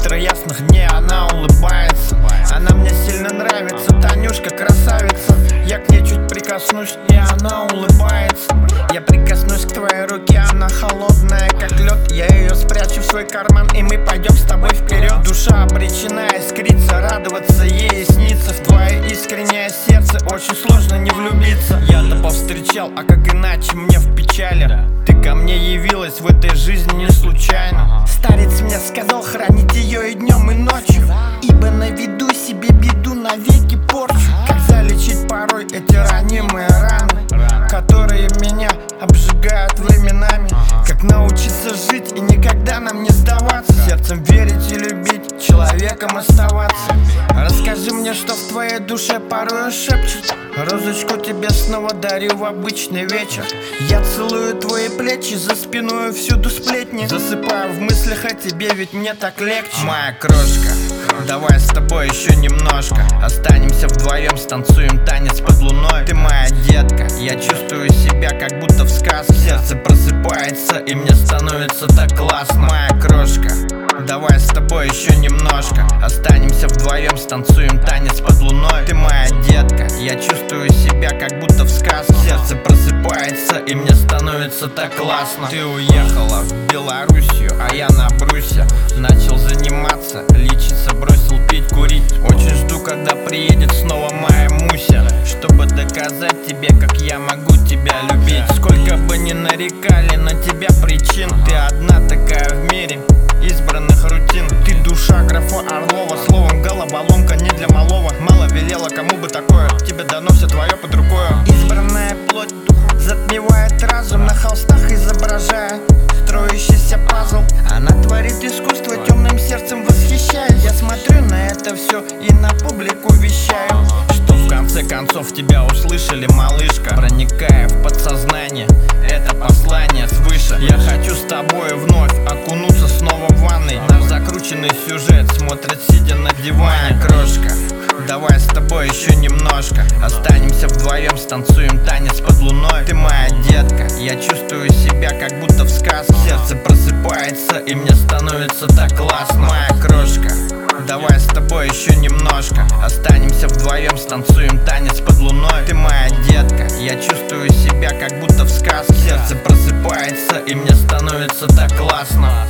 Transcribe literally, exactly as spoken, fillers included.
утро ясных дней она улыбается. Она мне сильно нравится, Танюшка красавица. Я к ней чуть прикоснусь, и она улыбается. Я прикоснусь к твоей руке, она холодная, как лед. Я ее спрячу в свой карман, и мы пойдем с тобой вперед. Душа обречена искриться, радоваться ей и сниться. В твое искреннее сердце очень сложно не влюбиться. Я-то повстречал, а как иначе мне в печали? Ты ко мне явилась в этой жизни не случайно. Старец мне сказал хранить ее и днем, и ночью, ибо наведу себе беду, навеки порчу. Как залечить порой эти ранимые раны, которые меня обжигают временами? Как научиться жить и никогда нам не сдаваться, сердцем верить и любить, человеком оставаться? Расскажи мне, что в твоей душе порой шепчет. Розочку тебе снова дарю в обычный вечер. Я целую твои плечи, за спиной всюду сплетни. Засыпаю в мыслях о тебе, ведь мне так легче. Моя крошка, давай с тобой еще немножко. Останемся вдвоем, станцуем танец под луной. Ты моя детка, я чувствую себя как будто в сказке. Сердце просыпается, и мне становится так классно. Моя крошка, давай с тобой еще немножко. Останемся вдвоем, станцуем танец под луной. Ты моя детка, я чувствую себя как будто в сказке. Сердце просыпается, и мне становится так классно. Ты уехала в Белоруссию, а я на брусе начал заниматься, лечиться, бросил пить, курить. Очень жду, когда приедет снова моя Муся, чтобы доказать тебе, как я могу тебя любить. Сколько бы ни нарекали на тебя причин, ты одна такая в мире избранных рутин. Ты душа графа Орлова, словом головоломка не для малого. Мало велела, кому бы такое, тебе дано все твое под рукою. Избранная плоть затмевает разум, на холстах изображая строящийся пазл. Она творит искусство, темным сердцем восхищаясь. Я смотрю на это все и на публику вещаю, что в конце концов тебя услышали, малышка. Проникая в подсознание, это послание свыше. Я хочу с тобой вновь окунуться снова в ванной. Наш закрученный сюжет смотрит сидя на диване. Крошка, давай с тобой еще немножко. Останемся вдвоем, станцуем танец под луной. Ты моя детка, я чувствую себя как будто в сказке. Сердце просыпается, и мне становится так классно. Моя крошка, давай с тобой еще немножко. Останемся вдвоем, станцуем танец под луной. Ты моя детка, я чувствую себя как будто в сказке. Сердце просыпается, и мне становится так классно.